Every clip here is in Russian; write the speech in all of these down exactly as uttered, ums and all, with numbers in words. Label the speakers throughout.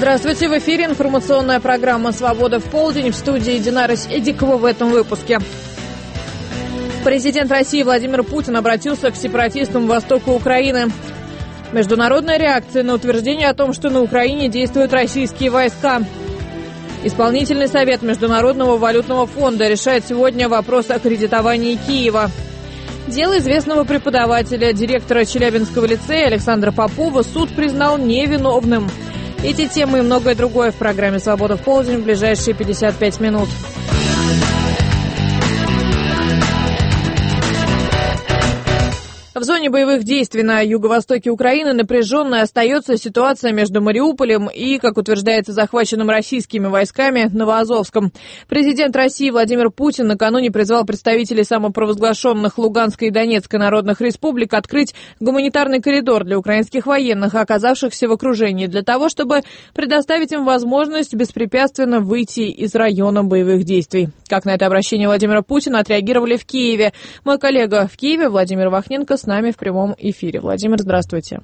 Speaker 1: Здравствуйте, в эфире информационная программа «Свобода в полдень». В студии Динара Эдикова в этом выпуске. Президент России Владимир Путин обратился к сепаратистам востока Украины. Международная реакция на утверждение о том, что на Украине действуют российские войска. Исполнительный совет Международного валютного фонда решает сегодня вопрос о кредитовании Киева. Дело известного преподавателя, директора Челябинского лицея Александра Попова суд признал невиновным. Эти темы и многое другое в программе «Свобода в полдень» в ближайшие пятьдесят пять минут. В зоне боевых действий на юго-востоке Украины напряженной остается ситуация между Мариуполем и, как утверждается, захваченным российскими войсками Новоазовском. Президент России Владимир Путин накануне призвал представителей самопровозглашенных Луганской и Донецкой народных республик открыть гуманитарный коридор для украинских военных, оказавшихся в окружении, для того, чтобы предоставить им возможность беспрепятственно выйти из района боевых действий. Как на это обращение Владимира Путина отреагировали в Киеве? Мой коллега в Киеве Владимир Вахненко с нами в прямом эфире. Владимир, здравствуйте.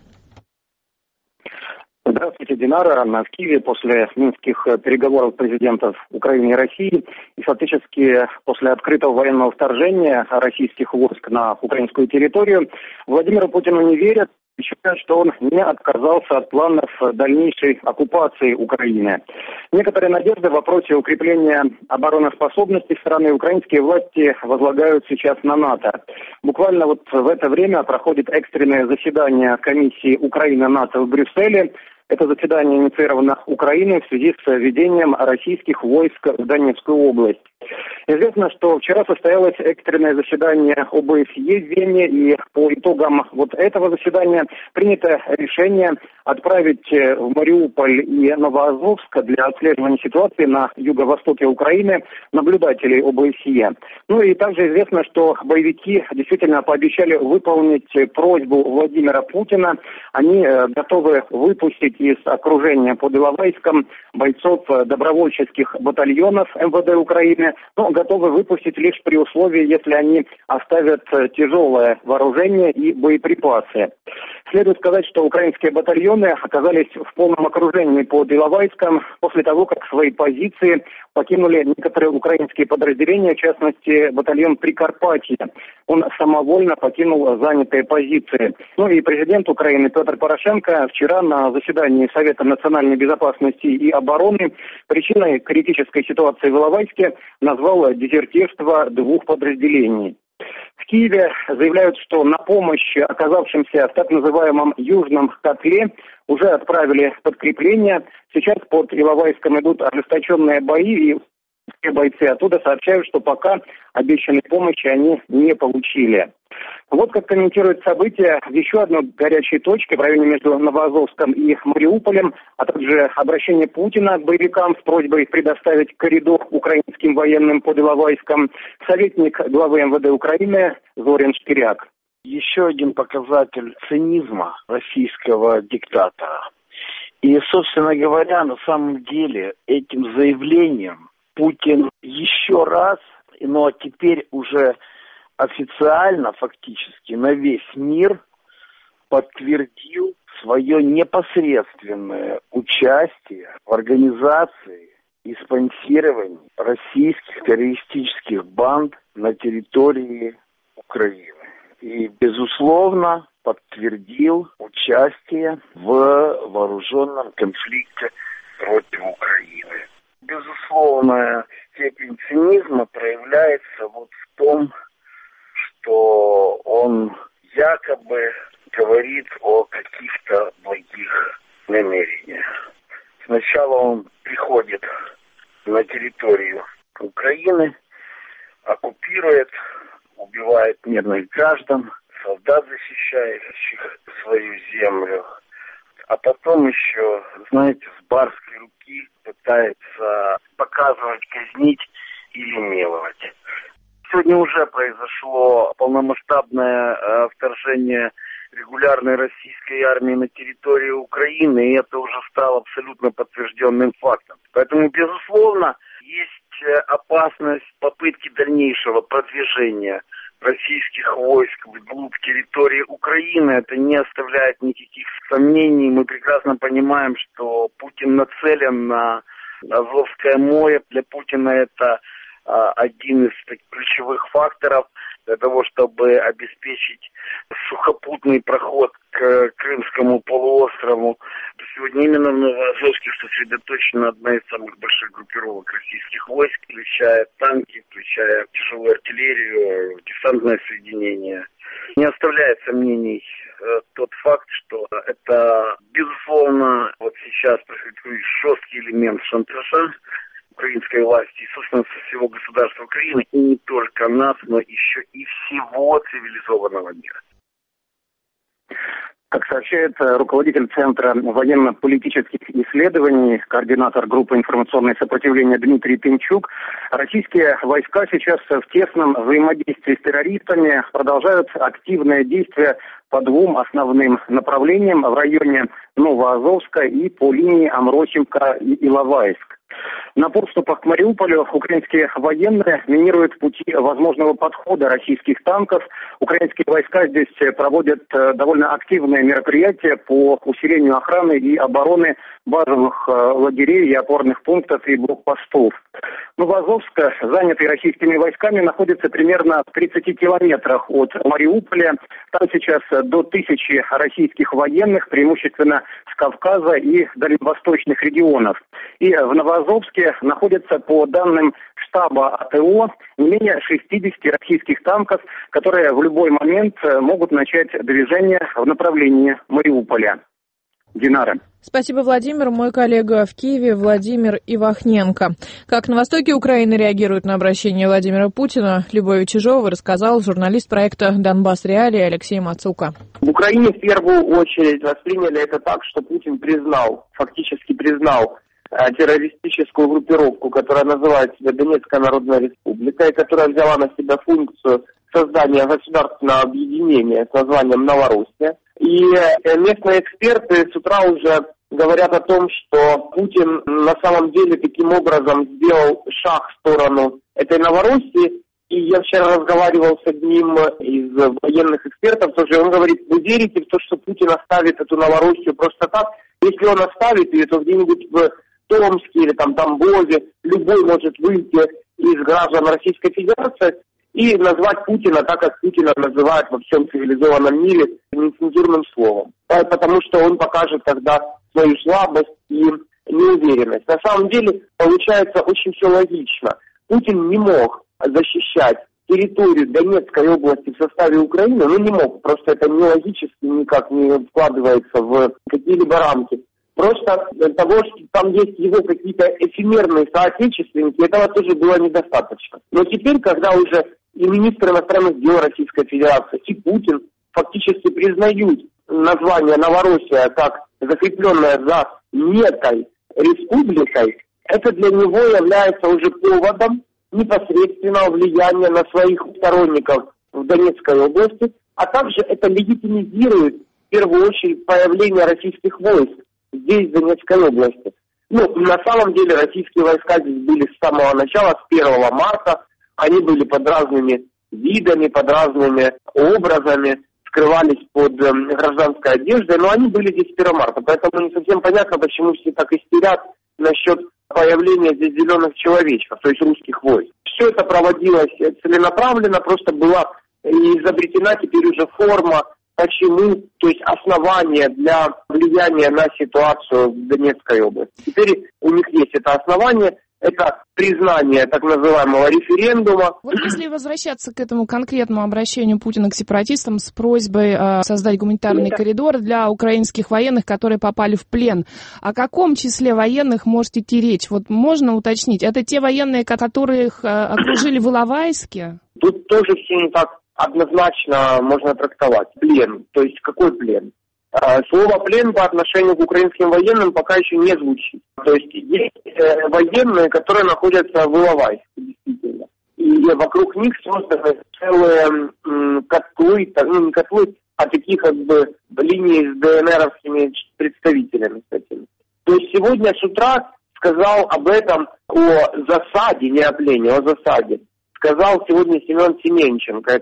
Speaker 2: Здравствуйте, Динара. В Киеве после минских переговоров президентов Украины и России и фактически после открытого военного вторжения российских войск на украинскую территорию Владимиру Путину не верят. Считают, что он не отказался от планов дальнейшей оккупации Украины. Некоторые надежды в вопросе укрепления обороноспособности страны украинские власти возлагают сейчас на НАТО. Буквально вот в это время проходит экстренное заседание комиссии Украина-НАТО в Брюсселе. Это заседание инициировано Украиной в связи с введением российских войск в Донецкую область. Известно, что вчера состоялось экстренное заседание ОБСЕ в Вене, и по итогам вот этого заседания принято решение отправить в Мариуполь и Новоазовск для отслеживания ситуации на юго-востоке Украины наблюдателей ОБСЕ. Ну и также известно, что боевики действительно пообещали выполнить просьбу Владимира Путина. Они готовы выпустить из окружения под Иловайском бойцов добровольческих батальонов МВД Украины, но готовы выпустить лишь при условии, если они оставят тяжелое вооружение и боеприпасы. Следует сказать, что украинские батальоны оказались в полном окружении под Иловайском после того, как свои позиции покинули некоторые украинские подразделения, в частности, батальон Прикарпатье. Он самовольно покинул занятые позиции. Ну и президент Украины Петр Порошенко вчера на заседании Совета национальной безопасности и обороны причиной критической ситуации в Иловайске назвал дезертирство двух подразделений. В Киеве заявляют, что на помощь оказавшимся в так называемом Южном котле уже отправили подкрепления. Сейчас под Иловайском идут ожесточенные бои, и все бойцы оттуда сообщают, что пока обещанной помощи они не получили. Вот как комментирует события в еще одной горячей точке в районе между Новоазовском и Мариуполем, а также обращение Путина к боевикам с просьбой предоставить коридор украинским военным под Иловайском, советник главы МВД Украины Зорин Шкиряк.
Speaker 3: Еще один показатель цинизма российского диктатора. И, собственно говоря, на самом деле этим заявлением Путин еще раз, ну а теперь уже официально, фактически, на весь мир подтвердил свое непосредственное участие в организации и спонсировании российских террористических банд на территории Украины. И, безусловно, подтвердил участие в вооруженном конфликте против Украины. Безусловная степень цинизма проявляется вот в том, что он якобы говорит о каких-то благих намерениях. Сначала он приходит на территорию Украины, оккупирует, убивает мирных граждан, солдат, защищающих свою землю, а потом еще, знаете, с барской руки пытается показывать, казнить или миловать. Сегодня уже произошло полномасштабное э, вторжение регулярной российской армии на территорию Украины, и это уже стало абсолютно подтвержденным фактом. Поэтому, безусловно, есть опасность попытки дальнейшего продвижения российских войск вглубь территории Украины. Это не оставляет никаких сомнений. Мы прекрасно понимаем, что Путин нацелен на Азовское море. Для Путина это а, один из таких ключевых факторов для того, чтобы обеспечить сухопутный проход к Крымскому полуострову. Сегодня именно в Новоазовске сосредоточена одна из самых больших группировок российских войск, включая танки, включая тяжелую артиллерию, десантное соединение. Не оставляет сомнений э, тот факт, что это, безусловно, вот сейчас происходит жесткий элемент шантажа украинской власти и, собственно, всего государства Украины, и не только нас, но еще и всего цивилизованного мира.
Speaker 2: Как сообщает руководитель Центра военно-политических исследований, координатор группы информационное сопротивление Дмитрий Пинчук, российские войска сейчас в тесном взаимодействии с террористами продолжают активное действие по двум основным направлениям в районе Новоазовска и по линии Амросевка и Иловайск. На подступах к Мариуполю украинские военные минируют пути возможного подхода российских танков. Украинские войска здесь проводят довольно активные мероприятия по усилению охраны и обороны базовых лагерей и опорных пунктов и блокпостов. Новоазовск, занятый российскими войсками, находится примерно в тридцати километрах от Мариуполя. Там сейчас до тысячи российских военных, преимущественно с Кавказа и дальневосточных регионов. И в Новоазовске находится, по данным штаба АТО, не менее шестидесяти российских танков, которые в любой момент могут начать движение в направлении Мариуполя. Динара.
Speaker 1: Спасибо, Владимир. Мой коллега в Киеве Владимир Ивахненко. Как на востоке Украины реагируют на обращение Владимира Путина, Любови Чижова рассказал журналист проекта «Донбасс Реалии» Алексей Мацука.
Speaker 4: В Украине в первую очередь восприняли это так, что Путин признал, фактически признал террористическую группировку, которая называет себя Донецкая Народная Республика, и которая взяла на себя функцию создания государственного объединения с названием Новороссия. И местные эксперты с утра уже говорят о том, что Путин на самом деле таким образом сделал шаг в сторону этой Новороссии. И я вчера разговаривал с одним из военных экспертов, тоже он говорит: вы верите в то, что Путин оставит эту Новороссию просто так? Если он оставит ее, то где-нибудь в Томске или там Тамбове любой может выйти из граждан Российской Федерации и назвать Путина так, как Путина называют во всем цивилизованном мире, нецензурным словом. Потому что он покажет тогда свою слабость и неуверенность. На самом деле получается очень все логично. Путин не мог защищать территорию Донецкой области в составе Украины, ну не мог, просто это нелогически никак не вкладывается в какие-либо рамки. Просто для того, что там есть его какие-то эфемерные соотечественники, этого тоже было недостаточно. Но теперь, когда уже и министр иностранных дел Российской Федерации, и Путин фактически признают название Новороссия как закрепленное за некой республикой, это для него является уже поводом непосредственного влияния на своих сторонников в Донецкой области, а также это легитимизирует в первую очередь появление российских войск здесь, в Донецкой области. Ну, на самом деле российские войска здесь были с самого начала, с первого марта. Они были под разными видами, под разными образами, скрывались под э, гражданской одеждой, но они были здесь с первого марта. Поэтому не совсем понятно, почему все так истерят насчет появления здесь зеленых человечков, то есть русских войск. Все это проводилось целенаправленно, просто была изобретена теперь уже форма, почему, то есть основание для влияния на ситуацию в Донецкой области. Теперь у них есть это основание, это признание так называемого референдума.
Speaker 5: Вот если возвращаться к этому конкретному обращению Путина к сепаратистам с просьбой э, создать гуманитарный Нет. коридор для украинских военных, которые попали в плен, о каком числе военных может идти речь? Вот можно уточнить? Это те военные, которых э, окружили в Иловайске?
Speaker 4: Тут тоже все не так однозначно можно трактовать. Плен. То есть какой плен? Слово «плен» по отношению к украинским военным пока еще не звучит. То есть есть э, военные, которые находятся в Иловайске, действительно. И вокруг них созданы целые м, котлы, ну не котлы, а такие как бы линии с ДНРовскими представителями, кстати. То есть сегодня с утра сказал об этом, о засаде, не о плене, о засаде. Сказал сегодня Семен Семенченко, это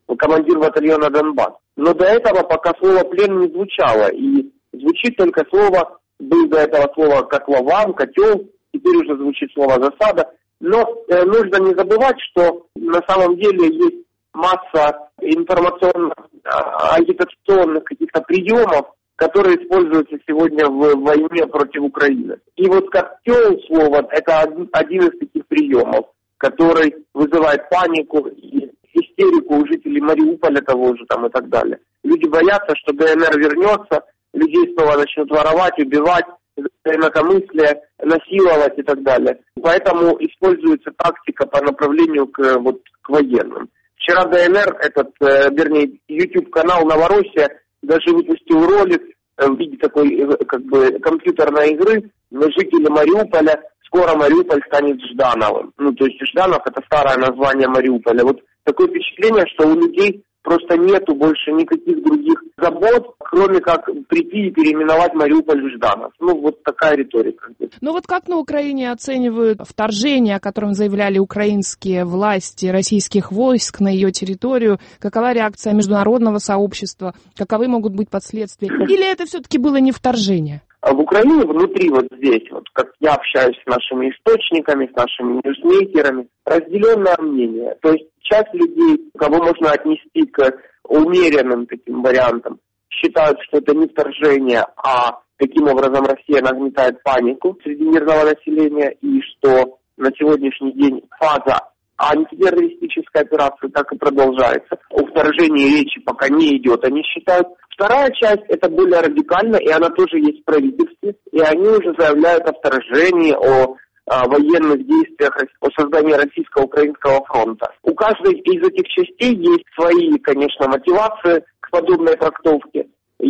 Speaker 4: командир батальона «Донбасс». Но до этого пока слово «плен» не звучало, и звучит только слово, был до этого слово «котлован», «котел», теперь уже звучит слово «засада». Но э, нужно не забывать, что на самом деле есть масса информационных, агитационных каких-то приемов, которые используются сегодня в войне против Украины. И вот «котел» слово – это один из таких приемов, который вызывает панику и истерику у жителей Мариуполя того же там и так далее. Люди боятся, что ДНР вернется, людей снова начнут воровать, убивать, инакомыслие, насиловать и так далее. Поэтому используется тактика по направлению к, вот, к военным. Вчера ДНР, этот, э, вернее, YouTube-канал «Новороссия» даже выпустил ролик э, в виде такой э, как бы компьютерной игры на жители Мариуполя. Скоро Мариуполь станет Ждановым. Ну, то есть Жданов – это старое название Мариуполя. Вот такое впечатление, что у людей просто нету больше никаких других забот, кроме как прийти и переименовать Мариуполь в Жданов. Ну, вот такая риторика.
Speaker 5: Ну, вот как на Украине оценивают вторжение, о котором заявляли украинские власти российских войск на ее территорию? Какова реакция международного сообщества? Каковы могут быть последствия? Или это все-таки было не вторжение?
Speaker 4: В Украине внутри, вот здесь, вот как я общаюсь с нашими источниками, с нашими ньюсмейкерами, разделенное мнение. То есть часть людей, кого можно отнести к умеренным таким вариантам, считают, что это не вторжение, а таким образом Россия нагнетает панику среди мирного населения, и что на сегодняшний день фаза антитеррористической операции так и продолжается. О вторжении речи пока не идет, они считают. Вторая часть, это более радикально, и она тоже есть в правительстве, и они уже заявляют о вторжении, о, о военных действиях, о создании российско-украинского фронта. У каждой из этих частей есть свои, конечно, мотивации к подобной трактовке.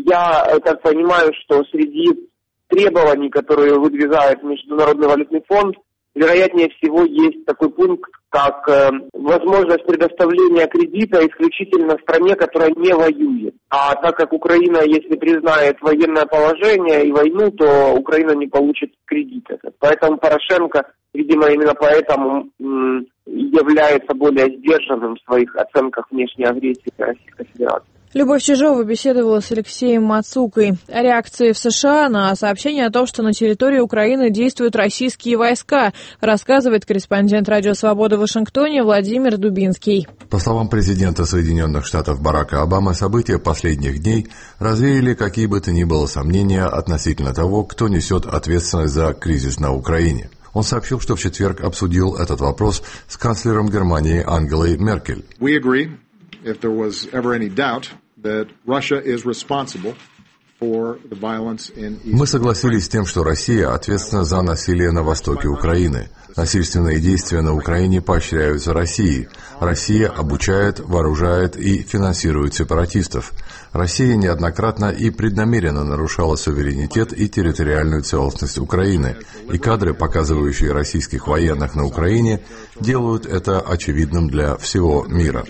Speaker 4: Я так понимаю, что среди требований, которые выдвигает Международный валютный фонд, вероятнее всего есть такой пункт, как э, возможность предоставления кредита исключительно стране, которая не воюет. А так как Украина, если признает военное положение и войну, то Украина не получит кредит. Поэтому Порошенко, видимо, именно поэтому м, является более сдержанным в своих оценках внешней агрессии Российской Федерации.
Speaker 1: Любовь Чижова беседовала с Алексеем Мацукой о реакции в США на сообщение о том, что на территории Украины действуют российские войска, рассказывает корреспондент «Радио Свобода» в Вашингтоне Владимир Дубинский.
Speaker 6: По словам президента Соединенных Штатов Барака Обамы, события последних дней развеяли какие бы то ни было сомнения относительно того, кто несет ответственность за кризис на Украине. Он сообщил, что в четверг обсудил этот вопрос с канцлером Германии Ангелой Меркель.
Speaker 7: We agree, if there was ever any doubt, that Russia is responsible for the violence in East.
Speaker 6: Мы согласились с тем, что Россия ответственна за насилие на востоке Украины. Насильственные действия на Украине поощряются Россией. Россия обучает, вооружает и финансирует сепаратистов. Россия неоднократно и преднамеренно нарушала суверенитет и территориальную целостность Украины. И кадры, показывающие российских военных на Украине, делают это очевидным для всего мира.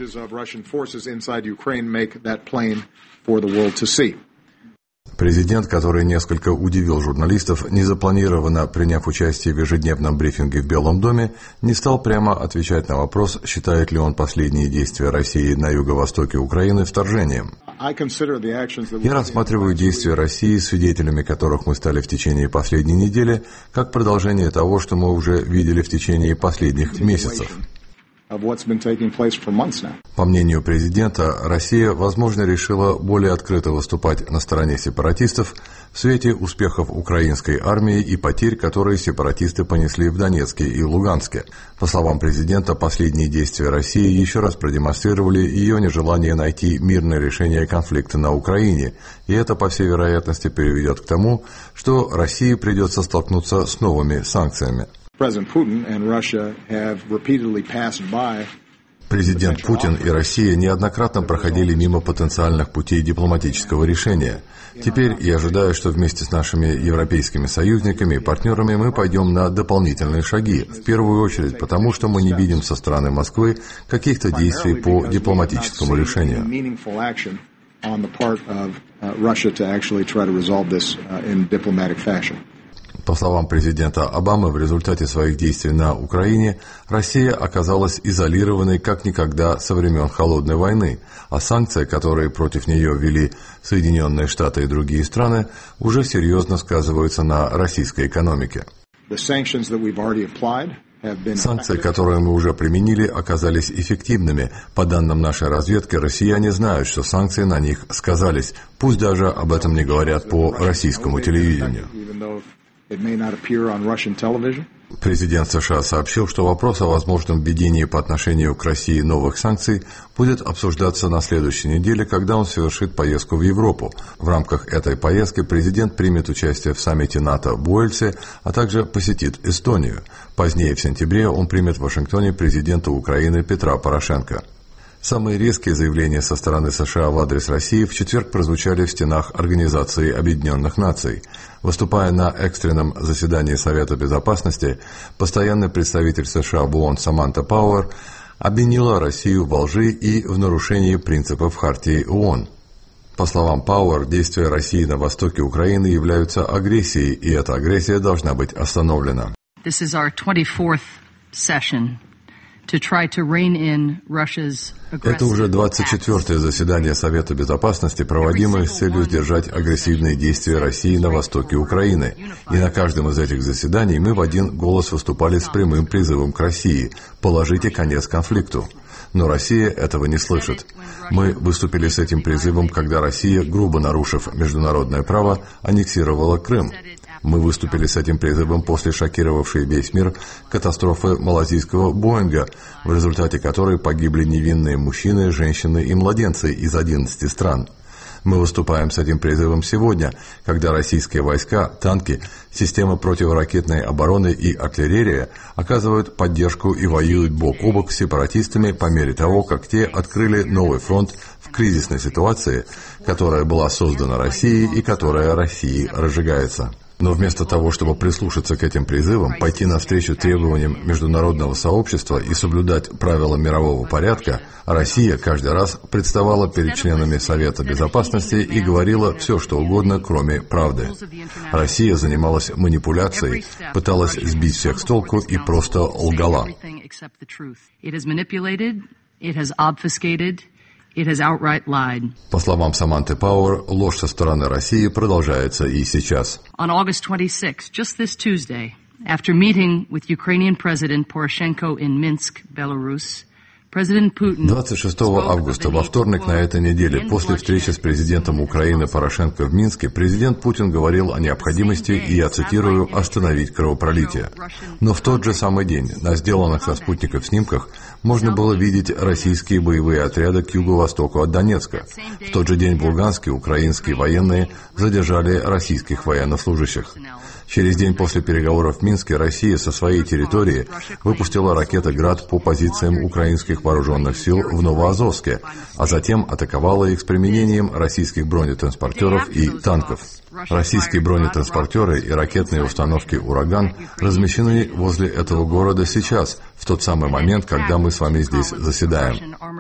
Speaker 6: Президент, который несколько удивил журналистов, незапланированно приняв участие в ежедневном брифинге в Белом доме, не стал прямо отвечать на вопрос, считает ли он последние действия России на юго-востоке Украины вторжением. Я рассматриваю действия России, свидетелями которых мы стали в течение последней недели, как продолжение того, что мы уже видели в течение последних месяцев. По мнению президента, Россия, возможно, решила более открыто выступать на стороне сепаратистов в свете успехов украинской армии и потерь, которые сепаратисты понесли в Донецке и Луганске. По словам президента, последние действия России еще раз продемонстрировали ее нежелание найти мирное решение конфликта на Украине, и это, по всей вероятности, приведет к тому, что России придется столкнуться с новыми санкциями. Президент Путин и Россия неоднократно проходили мимо потенциальных путей дипломатического решения. Теперь я ожидаю, что вместе с нашими европейскими союзниками и партнерами мы пойдем на дополнительные шаги, в первую очередь потому, что мы не видим со стороны Москвы каких-то действий по дипломатическому решению. По словам президента Обамы, в результате своих действий на Украине Россия оказалась изолированной как никогда со времен Холодной войны, а санкции, которые против нее ввели Соединенные Штаты и другие страны, уже серьезно сказываются на российской экономике. Санкции, которые мы уже применили, оказались эффективными. По данным нашей разведки, россияне знают, что санкции на них сказались, пусть даже об этом не говорят по российскому телевидению. Президент США сообщил, что вопрос о возможном введении по отношению к России новых санкций будет обсуждаться на следующей неделе, когда он совершит поездку в Европу. В рамках этой поездки президент примет участие в саммите НАТО в Уэльсе, а также посетит Эстонию. Позднее, в сентябре, он примет в Вашингтоне президента Украины Петра Порошенко. Самые резкие заявления со стороны США в адрес России в четверг прозвучали в стенах Организации Объединенных Наций. Выступая на экстренном заседании Совета Безопасности, постоянный представитель США в ООН Саманта Пауэр обвинила Россию во лжи и в нарушении принципов Хартии ООН. По словам Пауэр, действия России на востоке Украины являются агрессией, и эта агрессия должна быть остановлена.
Speaker 8: This is our twenty-fourth session.
Speaker 6: Это уже двадцать четвёртое заседание Совета Безопасности, проводимое с целью сдержать агрессивные действия России на востоке Украины. И на каждом из этих заседаний мы в один голос выступали с прямым призывом к России – положите конец конфликту. Но Россия этого не слышит. Мы выступили с этим призывом, когда Россия, грубо нарушив международное право, аннексировала Крым. Мы выступили с этим призывом после шокировавшей весь мир катастрофы малазийского Боинга, в результате которой погибли невинные мужчины, женщины и младенцы из одиннадцати стран. Мы выступаем с этим призывом сегодня, когда российские войска, танки, системы противоракетной обороны и артиллерия оказывают поддержку и воюют бок о бок с сепаратистами по мере того, как те открыли новый фронт в кризисной ситуации, которая была создана Россией и которая Россией разжигается. Но вместо того, чтобы прислушаться к этим призывам, пойти навстречу требованиям международного сообщества и соблюдать правила мирового порядка, Россия каждый раз представала перед членами Совета Безопасности и говорила все, что угодно, кроме правды. Россия занималась манипуляцией, пыталась сбить всех с толку и просто лгала. По словам Саманты Пауэр, ложь со стороны России продолжается и сейчас.
Speaker 8: On August twenty-sixth, just this Tuesday, after meeting with Ukrainian President Poroshenko in Minsk, Belarus,
Speaker 6: двадцать шестого августа, во вторник на этой неделе, после встречи с президентом Украины Порошенко в Минске, президент Путин говорил о необходимости, и я цитирую, «остановить кровопролитие». Но в тот же самый день на сделанных со спутников снимках можно было видеть российские боевые отряды к юго-востоку от Донецка. В тот же день в Луганске украинские военные задержали российских военнослужащих. Через день после переговоров в Минске Россия со своей территории выпустила ракеты «Град» по позициям украинских вооруженных сил в Новоазовске, а затем атаковала их с применением российских бронетранспортеров и танков. Российские бронетранспортеры и ракетные установки «Ураган» размещены возле этого города сейчас, в тот самый момент, когда мы с вами здесь заседаем.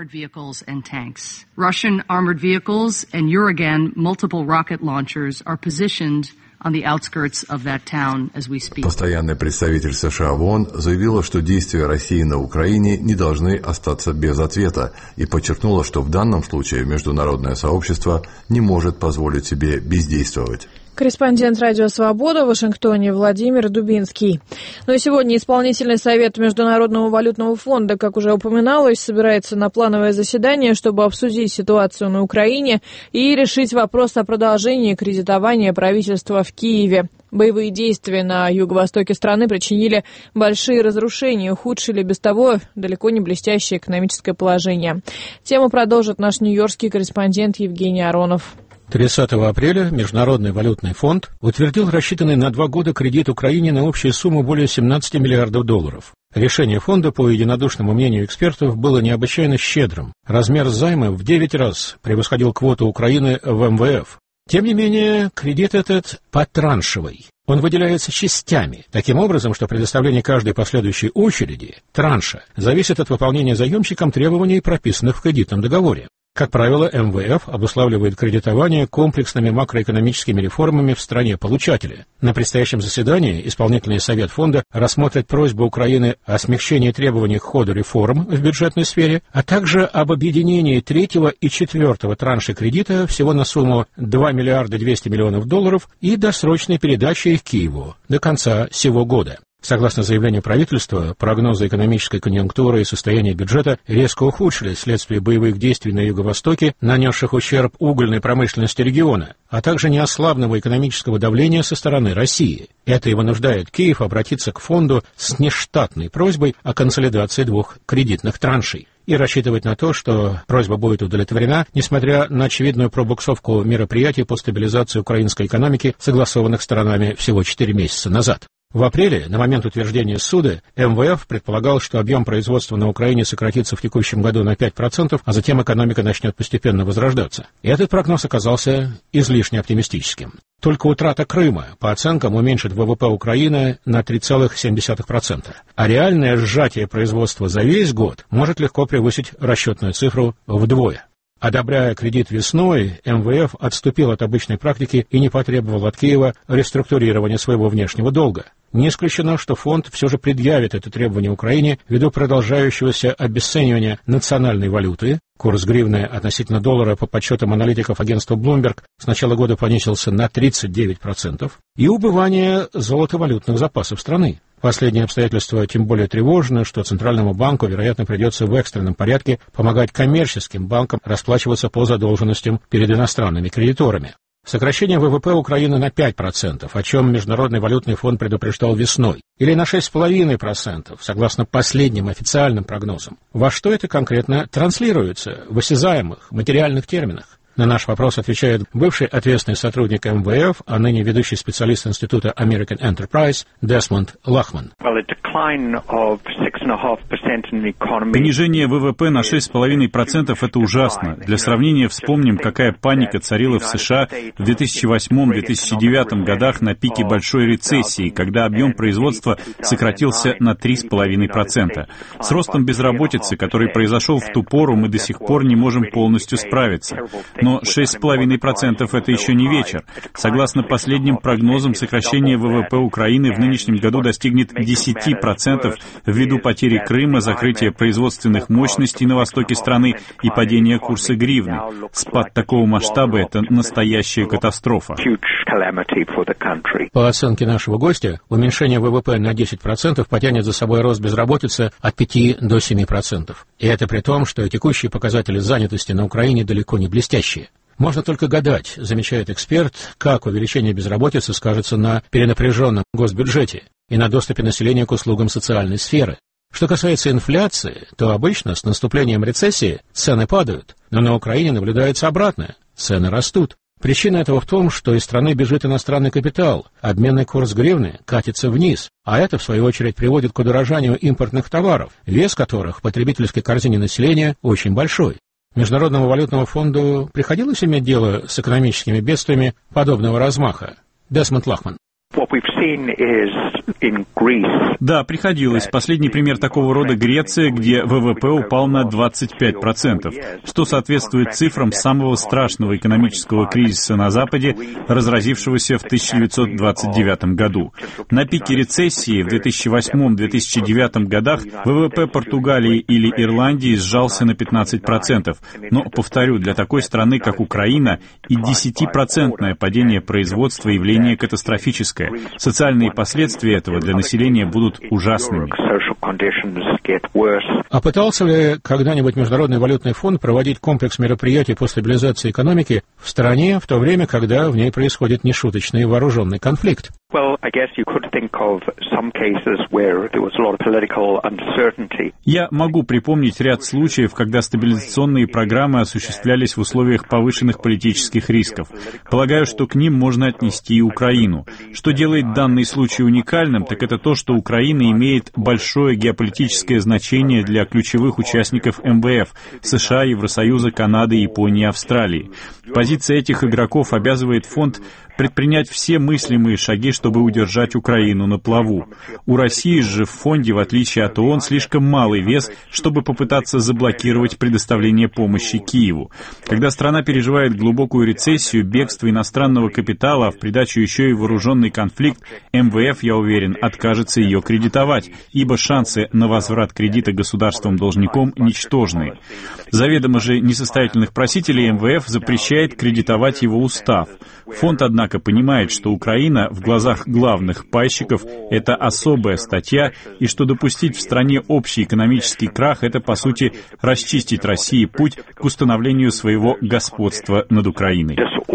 Speaker 6: Постоянный представитель США в ООН заявила, что действия России на Украине не должны остаться без ответа, и подчеркнула, что в данном случае международное сообщество не может позволить себе бездействовать.
Speaker 1: Корреспондент «Радио Свобода» в Вашингтоне Владимир Дубинский. Ну и сегодня исполнительный совет Международного валютного фонда, как уже упоминалось, собирается на плановое заседание, чтобы обсудить ситуацию на Украине и решить вопрос о продолжении кредитования правительства в Киеве. Боевые действия на юго-востоке страны причинили большие разрушения, ухудшили без того далеко не блестящее экономическое положение. Тему продолжит наш нью-йоркский корреспондент Евгений Аронов.
Speaker 9: тридцатого апреля Международный валютный фонд утвердил рассчитанный на два года кредит Украине на общую сумму более семнадцати миллиардов долларов. Решение фонда, по единодушному мнению экспертов, было необычайно щедрым. Размер займа в девять раз превосходил квоту Украины в эм вэ эф. Тем не менее, кредит этот потраншевый. Он выделяется частями, таким образом, что предоставление каждой последующей очереди, транша, зависит от выполнения заемщиком требований, прописанных в кредитном договоре. Как правило, эм вэ эф обуславливает кредитование комплексными макроэкономическими реформами в стране-получателе. На предстоящем заседании Исполнительный совет фонда рассмотрит просьбу Украины о смягчении требований к ходу реформ в бюджетной сфере, а также об объединении третьего и четвертого траншей кредита всего на сумму два миллиарда двести миллионов долларов и досрочной передаче их Киеву до конца сего года. Согласно заявлению правительства, прогнозы экономической конъюнктуры и состояния бюджета резко ухудшились вследствие боевых действий на Юго-Востоке, нанесших ущерб угольной промышленности региона, а также неослабного экономического давления со стороны России. Это и вынуждает Киев обратиться к фонду с нештатной просьбой о консолидации двух кредитных траншей и рассчитывать на то, что просьба будет удовлетворена, несмотря на очевидную пробуксовку мероприятий по стабилизации украинской экономики, согласованных сторонами всего четыре месяца назад. В апреле, на момент утверждения суда, эм вэ эф предполагал, что объем производства на Украине сократится в текущем году на пять процентов, а затем экономика начнет постепенно возрождаться. И этот прогноз оказался излишне оптимистическим. Только утрата Крыма, по оценкам, уменьшит вэ вэ пэ Украины на три целых семь десятых процента, а реальное сжатие производства за весь год может легко превысить расчетную цифру вдвое. Одобряя кредит весной, эм вэ эф отступил от обычной практики и не потребовал от Киева реструктурирования своего внешнего долга. Не исключено, что фонд все же предъявит это требование Украине ввиду продолжающегося обесценивания национальной валюты. Курс гривны относительно доллара по подсчетам аналитиков агентства Bloomberg с начала года понизился на тридцать девять процентов и убывания золотовалютных запасов страны. Последнее обстоятельство тем более тревожно, что Центральному банку, вероятно, придется в экстренном порядке помогать коммерческим банкам расплачиваться по задолженностям перед иностранными кредиторами. Сокращение вэ вэ пэ Украины на пять процентов, о чем Международный валютный фонд предупреждал весной, или на шесть целых пять десятых процента, согласно последним официальным прогнозам. Во что это конкретно транслируется в осязаемых, материальных терминах? На наш вопрос отвечает бывший ответственный сотрудник эм вэ эф, а ныне ведущий специалист Института American Enterprise Десмонд Лахман.
Speaker 10: Понижение вэ вэ пэ на шесть целых пять десятых процента — это ужасно. Для сравнения вспомним, какая паника царила в США в две тысячи восьмом — две тысячи девятом годах на пике большой рецессии, когда объем производства сократился на три целых пять десятых процента. С ростом безработицы, который произошел в ту пору, мы до сих пор не можем полностью справиться. Но шесть целых пять десятых процента — это еще не вечер. Согласно последним прогнозам, сокращение вэ вэ пэ Украины в нынешнем году достигнет десять процентов ввиду потери Крыма, закрытия производственных мощностей на востоке страны и падения курса гривны. Спад такого масштаба — это настоящая катастрофа.
Speaker 9: По оценке нашего гостя, уменьшение вэ вэ пэ на десять процентов потянет за собой рост безработицы от пяти до семи процентов. И это при том, что текущие показатели занятости на Украине далеко не блестящие. Можно только гадать, замечает эксперт, как увеличение безработицы скажется на перенапряженном госбюджете и на доступе населения к услугам социальной сферы. Что касается инфляции, то обычно с наступлением рецессии цены падают, но на Украине наблюдается обратное – цены растут. Причина этого в том, что из страны бежит иностранный капитал, обменный курс гривны катится вниз, а это, в свою очередь, приводит к удорожанию импортных товаров, вес которых в потребительской корзине населения очень большой. Международному валютному фонду приходилось иметь дело с экономическими бедствиями подобного размаха? Десмонд Лахман.
Speaker 10: Да, приходилось. Последний пример такого рода — Греция, где вэ вэ пэ упал на двадцать пять процентов, что соответствует цифрам самого страшного экономического кризиса на Западе, разразившегося в тысяча девятьсот двадцать девятом году. На пике рецессии в две тысячи восьмом — две тысячи девятом годах вэ вэ пэ Португалии или Ирландии сжался на пятнадцать процентов. Но, повторю, для такой страны, как Украина, и десятипроцентное падение производства — явление катастрофическое. Социальные последствия этого для населения будут ужасными.
Speaker 9: А пытался ли когда-нибудь Международный валютный фонд проводить комплекс мероприятий по стабилизации экономики в стране, в то время, когда в ней происходит нешуточный вооруженный конфликт?
Speaker 10: Я могу припомнить ряд случаев, когда стабилизационные программы осуществлялись в условиях повышенных политических рисков. Полагаю, что к ним можно отнести и Украину. Что делает данный случай уникальным? печальным, так это то, что Украина имеет большое геополитическое значение для ключевых участников эм вэ эф – США, Евросоюза, Канады, Японии и Австралии. Позиция этих игроков обязывает фонд предпринять все мыслимые шаги, чтобы удержать Украину на плаву. У России же в фонде, в отличие от ООН, слишком малый вес, чтобы попытаться заблокировать предоставление помощи Киеву. Когда страна переживает глубокую рецессию, бегство иностранного капитала, а в придачу еще и вооруженный конфликт, эм вэ эф, я уверен, откажется ее кредитовать, ибо шансы на возврат кредита государством-должником ничтожные. Заведомо же несостоятельных просителей эм вэ эф запрещает кредитовать его устав. Фонд, однако, понимает, что Украина в глазах главных пайщиков – это особая статья, и что допустить в стране общий экономический крах – это, по сути, расчистить России путь к установлению своего господства над Украиной.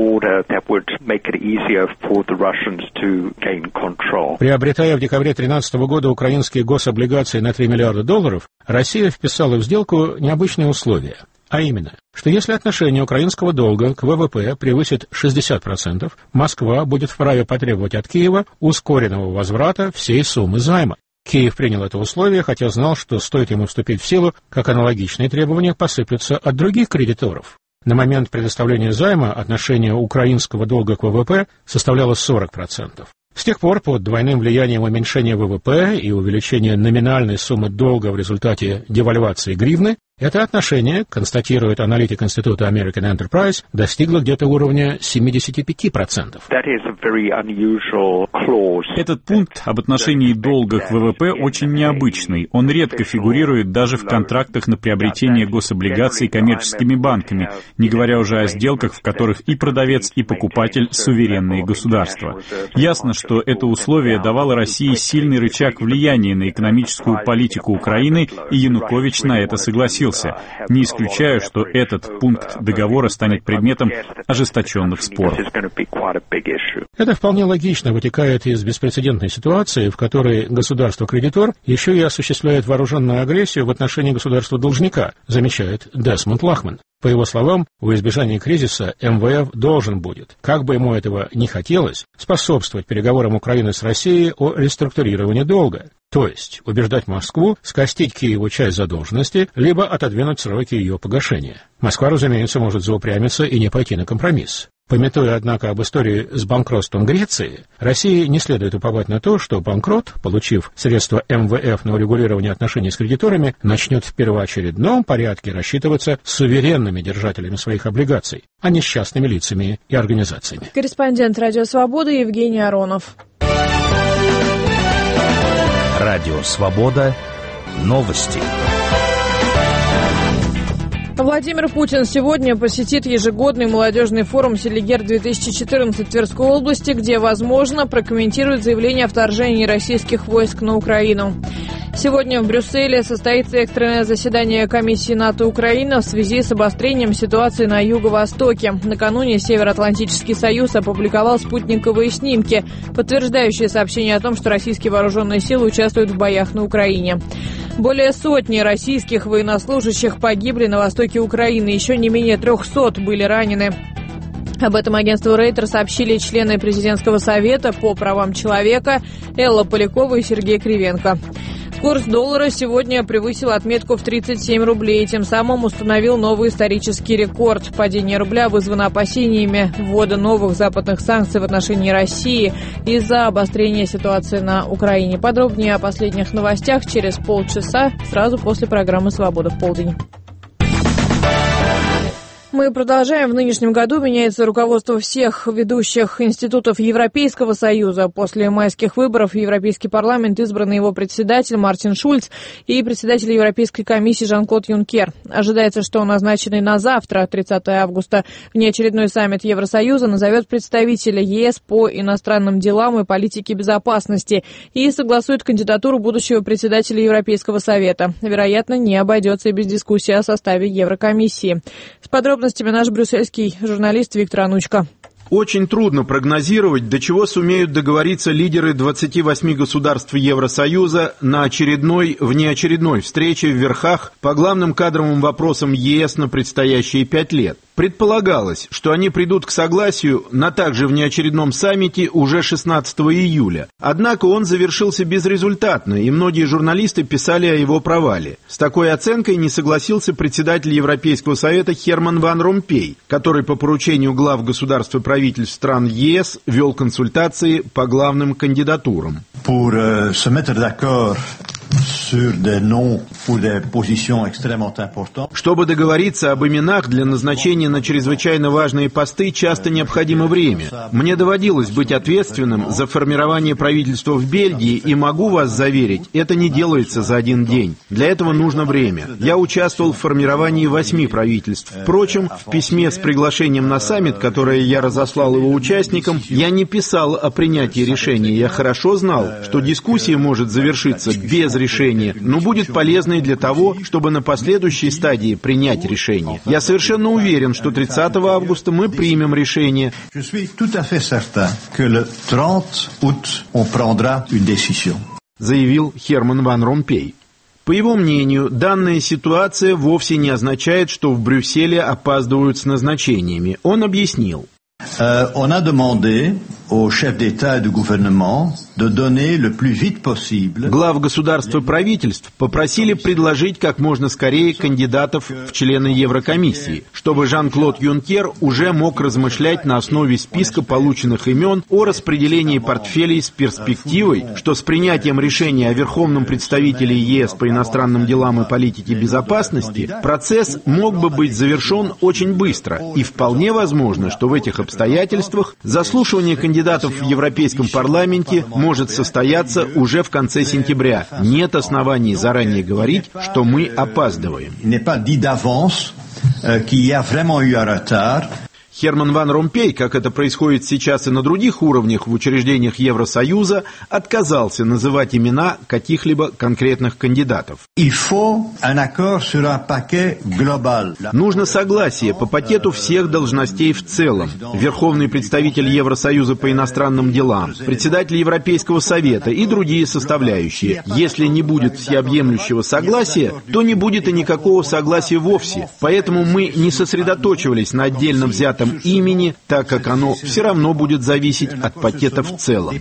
Speaker 9: Приобретая в декабре две тысячи тринадцатого года украинские гособлигации на три миллиарда долларов, Россия вписала в сделку необычные условия. А именно, что если отношение украинского долга к вэ вэ пэ превысит шестьдесят процентов, Москва будет вправе потребовать от Киева ускоренного возврата всей суммы займа. Киев принял это условие, хотя знал, что стоит ему вступить в силу, как аналогичные требования посыплются от других кредиторов. На момент предоставления займа отношение украинского долга к вэ вэ пэ составляло сорок процентов. С тех пор, под двойным влиянием уменьшения вэ вэ пэ и увеличения номинальной суммы долга в результате девальвации гривны, это отношение, констатирует аналитик Института American Enterprise, достигло где-то уровня семьдесят пять процентов.
Speaker 10: Этот пункт об отношении долга к вэ вэ пэ очень необычный. Он редко фигурирует даже в контрактах на приобретение гособлигаций коммерческими банками, не говоря уже о сделках, в которых и продавец, и покупатель – суверенные государства. Ясно, что это условие давало России сильный рычаг влияния на экономическую политику Украины, и Янукович на это согласился. Не исключаю, что этот пункт договора станет предметом ожесточенных споров.
Speaker 9: Это вполне логично вытекает из беспрецедентной ситуации, в которой государство-кредитор еще и осуществляет вооруженную агрессию в отношении государства-должника, замечает Десмонд Лахман. По его словам, во избежание кризиса эм вэ эф должен будет, как бы ему этого ни хотелось, способствовать переговорам Украины с Россией о реструктурировании долга. То есть убеждать Москву скостить Киеву часть задолженности, либо отодвинуть сроки ее погашения. Москва, разумеется, может заупрямиться и не пойти на компромисс. Памятуя, однако, об истории с банкротством Греции, России не следует уповать на то, что банкрот, получив средства эм вэ эф на урегулирование отношений с кредиторами, начнет в первоочередном порядке рассчитываться с суверенными держателями своих облигаций, а не с частными лицами и организациями.
Speaker 1: Корреспондент «Радио Свобода» Евгений Аронов.
Speaker 11: Радио Свобода. Новости.
Speaker 1: Владимир Путин сегодня посетит ежегодный молодежный форум «Селигер-две тысячи четырнадцать» в Тверской области, где, возможно, прокомментирует заявление о вторжении российских войск на Украину. Сегодня в Брюсселе состоится экстренное заседание комиссии НАТО-Украина в связи с обострением ситуации на Юго-Востоке. Накануне Североатлантический союз опубликовал спутниковые снимки, подтверждающие сообщение о том, что российские вооруженные силы участвуют в боях на Украине. Более сотни российских военнослужащих погибли на востоке Украины, еще не менее трехсот были ранены. Об этом агентству Рейтер сообщили члены президентского совета по правам человека Элла Полякова и Сергей Кривенко. Курс доллара сегодня превысил отметку в тридцать семь рублей, тем самым установил новый исторический рекорд. Падение рубля вызвано опасениями ввода новых западных санкций в отношении России из-за обострения ситуации на Украине. Подробнее о последних новостях через полчаса, сразу после программы «Свобода в полдень». Мы продолжаем. В нынешнем году меняется руководство всех ведущих институтов Европейского Союза. После майских выборов в Европейский парламент избран его председатель Мартин Шульц и председатель Европейской комиссии Жан-Клод Юнкер. Ожидается, что назначенный на завтра, тридцатого августа, внеочередной саммит Евросоюза назовет представителя е эс по иностранным делам и политике безопасности и согласует кандидатуру будущего председателя Европейского совета. Вероятно, не обойдется и без дискуссии о составе Еврокомиссии. С подробностями наш брюссельский журналист Виктор Анучко.
Speaker 12: Очень трудно прогнозировать, до чего сумеют договориться лидеры двадцати восьми государств Евросоюза на очередной, внеочередной встрече в верхах по главным кадровым вопросам ЕС на предстоящие пять лет. Предполагалось, что они придут к согласию на также внеочередном саммите уже шестнадцатого июля. Однако он завершился безрезультатно, и многие журналисты писали о его провале. С такой оценкой не согласился председатель Европейского совета Херман ван Ромпей, который по поручению глав государств и правительств стран ЕС вел консультации по главным кандидатурам.
Speaker 13: Pour euh, se mettre d'accord sur des noms ou des positions extrêmement importantes.
Speaker 12: Чтобы договориться об именах для назначения на чрезвычайно важные посты, часто необходимо время. Мне доводилось быть ответственным за формирование правительства в Бельгии, и могу вас заверить, это не делается за один день. Для этого нужно время. Я участвовал в формировании восьми правительств. Впрочем, в письме с приглашением на саммит, которое я разослал его участникам, я не писал о принятии решения. Я хорошо знал, что дискуссия может завершиться без решения, но будет полезной для того, чтобы на последующей стадии принять решение. Я совершенно уверен, что тридцатого августа мы примем решение. Заявил Херман ван Ромпей. По его мнению, данная ситуация вовсе не означает, что в Брюсселе опаздывают с назначениями. Он объяснил.
Speaker 13: Euh, on a demandé aux chefs d'État et de gouvernement de donner le plus vite possible.
Speaker 12: Глав государств и правительств попросили предложить как можно скорее кандидатов в члены Еврокомиссии, чтобы Жан-Клод Юнкер уже мог размышлять на основе списка полученных имен о распределении портфелей с перспективой, что с принятием решения о верховном представителе ЕС по иностранным делам и политике безопасности процесс мог бы быть завершен очень быстро, и вполне возможно, что в этих обстоятельствах заслушивание кандидатов в Европейском парламенте может состояться уже в конце сентября. Нет оснований заранее говорить, что мы опаздываем. Херман ван Ромпей, как это происходит сейчас и на других уровнях в учреждениях Евросоюза, отказался называть имена каких-либо конкретных кандидатов. Нужно согласие по пакету всех должностей в целом. Верховный представитель Евросоюза по иностранным делам, председатель Европейского совета и другие составляющие. Если не будет всеобъемлющего согласия, то не будет и никакого согласия вовсе. Поэтому мы не сосредоточивались на отдельно взятом имени, так как оно все равно будет зависеть от пакета в целом,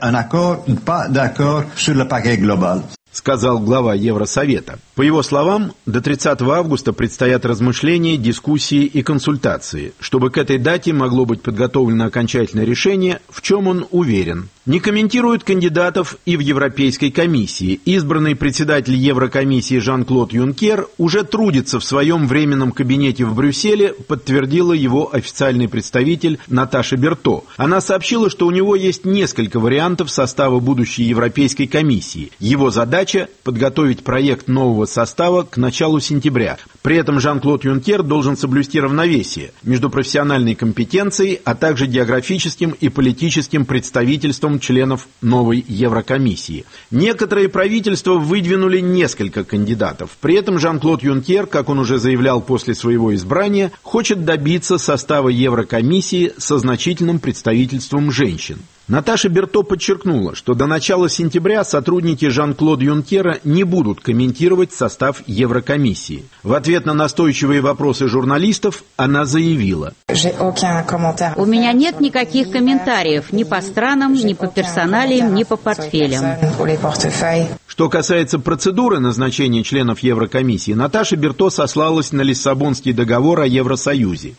Speaker 12: сказал глава Евросовета. По его словам, до тридцатого августа предстоят размышления, дискуссии и консультации. Чтобы к этой дате могло быть подготовлено окончательное решение, в чем он уверен. Не комментируют кандидатов и в Европейской комиссии. Избранный председатель Еврокомиссии Жан-Клод Юнкер уже трудится в своем временном кабинете в Брюсселе, подтвердила его официальный представитель Наташа Берто. Она сообщила, что у него есть несколько вариантов состава будущей Европейской комиссии. Его задача – подготовить проект нового состава к началу сентября. При этом Жан-Клод Юнкер должен соблюсти равновесие между профессиональной компетенцией, а также географическим и политическим представительством членов новой Еврокомиссии. Некоторые правительства выдвинули несколько кандидатов. При этом Жан-Клод Юнкер, как он уже заявлял после своего избрания, хочет добиться состава Еврокомиссии со значительным представительством женщин. Наташа Берто подчеркнула, что до начала сентября сотрудники Жан-Клода Юнкера не будут комментировать состав Еврокомиссии. В ответ на настойчивые вопросы журналистов она заявила:
Speaker 14: «У меня нет никаких комментариев ни по странам, ни по персоналиям, ни по портфелям».
Speaker 12: Что касается процедуры назначения членов Еврокомиссии, Наташа Берто сослалась на Лиссабонский договор о Евросоюзе.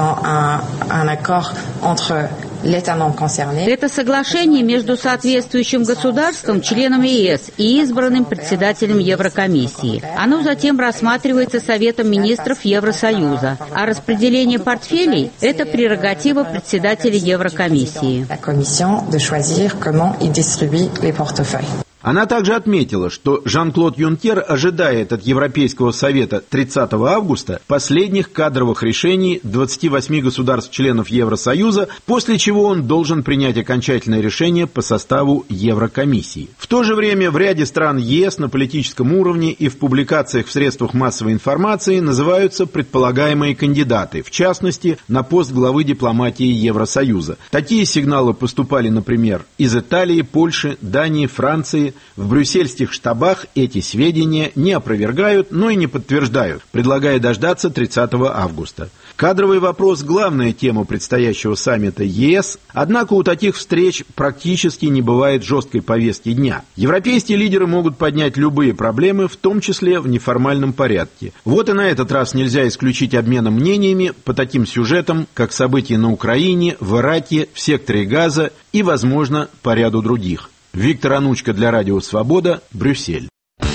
Speaker 14: Это соглашение между соответствующим государством, членом ЕС и избранным председателем Еврокомиссии. Оно затем рассматривается Советом министров Евросоюза, а распределение портфелей – это прерогатива председателя Еврокомиссии.
Speaker 12: Она также отметила, что Жан-Клод Юнкер ожидает от Европейского совета тридцатого августа последних кадровых решений двадцати восьми государств-членов Евросоюза, после чего он должен принять окончательное решение по составу Еврокомиссии. В то же время в ряде стран ЕС на политическом уровне и в публикациях в средствах массовой информации называются предполагаемые кандидаты, в частности, на пост главы дипломатии Евросоюза. Такие сигналы поступали, например, из Италии, Польши, Дании, Франции. В брюссельских штабах эти сведения не опровергают, но и не подтверждают, предлагая дождаться тридцатого августа. Кадровый вопрос – главная тема предстоящего саммита ЕС, однако у таких встреч практически не бывает жесткой повестки дня. Европейские лидеры могут поднять любые проблемы, в том числе в неформальном порядке. Вот и на этот раз нельзя исключить обмена мнениями по таким сюжетам, как события на Украине, в Ираке, в секторе Газа и, возможно, по ряду других. Виктор Анучко для Радио Свобода, Брюссель.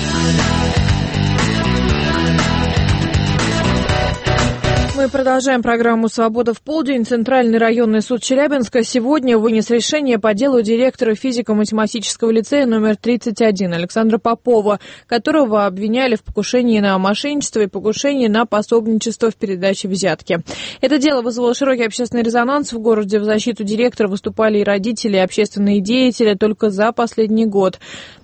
Speaker 1: Мы продолжаем программу «Свобода в полдень». Центральный районный суд Челябинска сегодня вынес решение по делу директора физико-математического лицея номер тридцать один Александра Попова, которого обвиняли в покушении на мошенничество и покушении на пособничество в передаче взятки. Это дело вызвало широкий общественный резонанс. В городе в защиту директора выступали и родители, и общественные деятели только за последний год.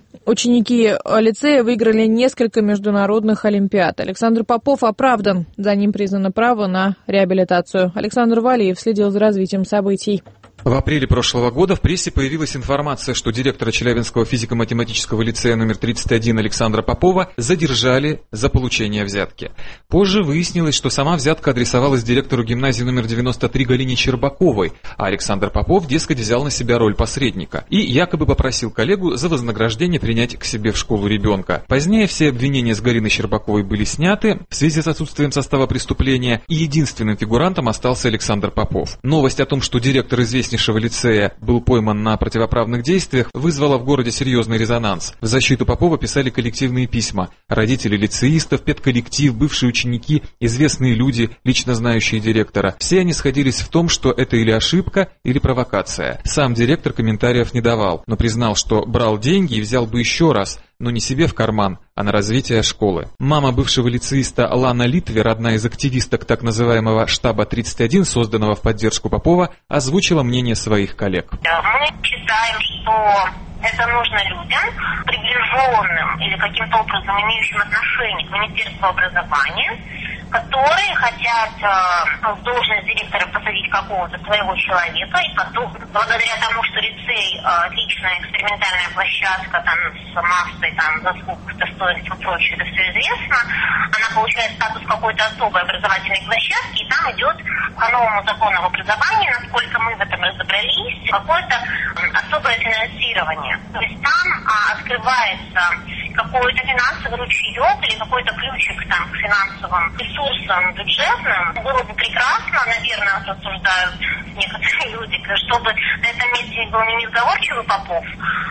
Speaker 1: Ученики лицея выиграли несколько международных олимпиад. Александр Попов оправдан. За ним признано право на реабилитацию. Александр Валиев следил за развитием событий.
Speaker 15: В апреле прошлого года в прессе появилась информация, что директора Челябинского физико-математического лицея номер тридцать один Александра Попова задержали за получение взятки. Позже выяснилось, что сама взятка адресовалась директору гимназии номер девяносто три Галине Щербаковой, а Александр Попов, дескать, взял на себя роль посредника и якобы попросил коллегу за вознаграждение принять к себе в школу ребенка. Позднее все обвинения с Галиной Щербаковой были сняты в связи с отсутствием состава преступления, и единственным фигурантом остался Александр Попов. Новость о том, что директор известнейшего лицея был пойман на противоправных действиях, вызвала в городе серьезный резонанс. В защиту Попова писали коллективные письма. Родители лицеистов, педколлектив, бывшие ученики, известные люди, лично знающие директора. Все они сходились в том, что это или ошибка, или провокация. Сам директор комментариев не давал, но признал, что брал деньги и взял бы еще раз, но не себе в карман, а на развитие школы. Мама бывшего лицеиста Лана Литвер, одна из активисток так называемого штаба тридцать один, созданного в поддержку Попова, озвучила мнение своих коллег.
Speaker 16: Мы считаем, что это нужно людям, приближенным или каким-то образом имеющим отношение к Министерству образования, которые хотят э, в должность директора посадить какого-то своего человека, и потом, благодаря тому, что лицей э, отличная экспериментальная площадка там, с массой там, заслуг, достоинств и прочее, это все известно, она получает статус какой-то особой образовательной площадки, и там идет по новому закону об образовании, насколько мы в этом разобрались, какое-то э, особое финансирование. То есть там а, открывается какой-то финансовый ручеек или какой-то ключик там, к финансовым ресурсам бюджетным. Было бы прекрасно, наверное, рассуждают некоторые люди, чтобы на этом месте был не несговорчивый Попов,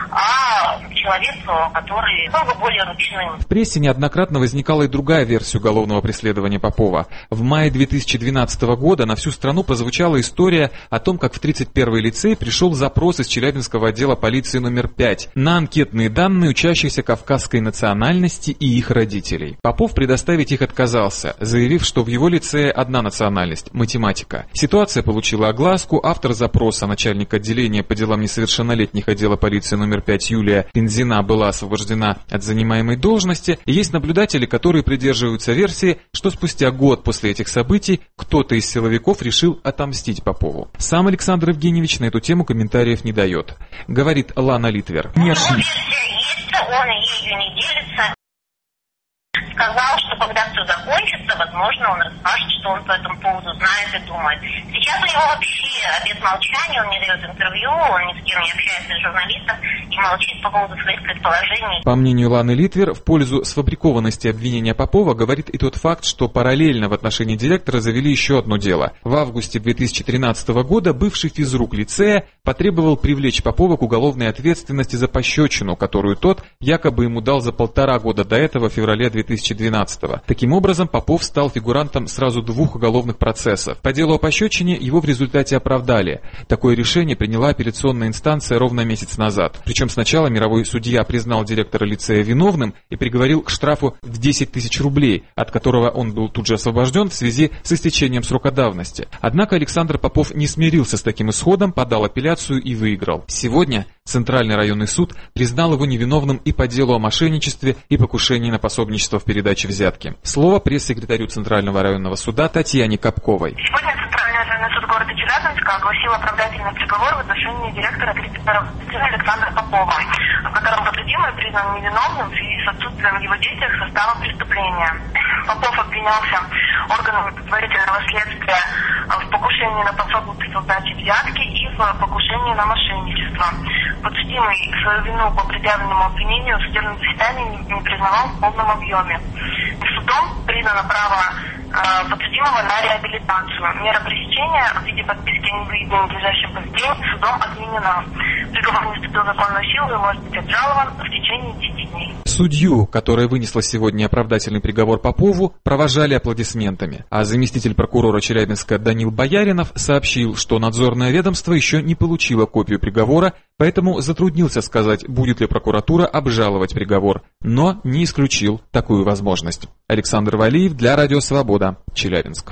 Speaker 16: а человек, который был бы более ручным.
Speaker 15: В прессе неоднократно возникала и другая версия уголовного преследования Попова. В мае две тысячи двенадцатого года на всю страну прозвучала история о том, как в тридцать первый лицей пришел запрос из Челябинского отдела полиции номер пять на анкетные данные учащихся кавказской национальности и их родителей. Попов предоставить их отказался, заявив, что в его лицее одна национальность – математика. Ситуация получила огласку. Автор запроса, начальник отделения по делам несовершеннолетних отдела полиции номер пять Юлия Пензина, была освобождена от занимаемой должности. И есть наблюдатели, которые придерживаются версии, что спустя год после этих событий кто-то из силовиков решил отомстить Попову. Сам Александр Евгеньевич на эту тему комментариев не дает. Говорит Лана Литвер.
Speaker 16: Не ошибся. Он ею не делится. Сказал, что когда все закончится, возможно, он расскажет, что он по этому поводу знает и думает. Сейчас у него вообще обет молчания, он не дает интервью, он ни с кем не общается с журналистом и молчит по поводу своих предположений.
Speaker 15: По мнению Ланы Литвер, в пользу сфабрикованности обвинения Попова говорит и тот факт, что параллельно в отношении директора завели еще одно дело. В августе две тысячи тринадцатого года бывший физрук лицея потребовал привлечь Попова к уголовной ответственности за пощечину, которую тот якобы ему дал за полтора года до этого, в феврале две тысячи двенадцатого. четырнадцатого. Таким образом, Попов стал фигурантом сразу двух уголовных процессов. По делу о пощечине его в результате оправдали. Такое решение приняла апелляционная инстанция ровно месяц назад. Причем сначала мировой судья признал директора лицея виновным и приговорил к штрафу в десять тысяч рублей, от которого он был тут же освобожден в связи с истечением срока давности. Однако Александр Попов не смирился с таким исходом, подал апелляцию и выиграл. Сегодня Центральный районный суд признал его невиновным и по делу о мошенничестве и покушении на пособничество в передаче взятки. Слово пресс-секретарю Центрального районного суда Татьяне Капковой.
Speaker 16: Сегодня Центральный районный суд города Челябинска огласил оправдательный приговор в отношении директора тридцать второго лицея Александра Попова, в котором подсудимый признан невиновным в связи с отсутствием его действий состава преступления. Попов обвинялся органами предварительного следствия в покушении на пособничество в даче взятки и в покушении на мошенничество. Подсудимый свою вину по предъявленному обвинению в судебном заседании не признавал в полном объеме. Судом признано право э, подсудимого на реабилитацию. Мера пресечения в виде подписки о невыезде надлежащем поведении судом отменена. Приговор не вступил в законную силу и может быть обжалован в течение десяти дней.
Speaker 15: Судью, которая вынесла сегодня оправдательный приговор Попову, провожали аплодисментами. А заместитель прокурора Челябинска Данил Бояринов сообщил, что надзорное ведомство еще не получило копию приговора, поэтому затруднился сказать, будет ли прокуратура обжаловать приговор, но не исключил такую возможность. Александр Валиев для Радио Свобода, Челябинск.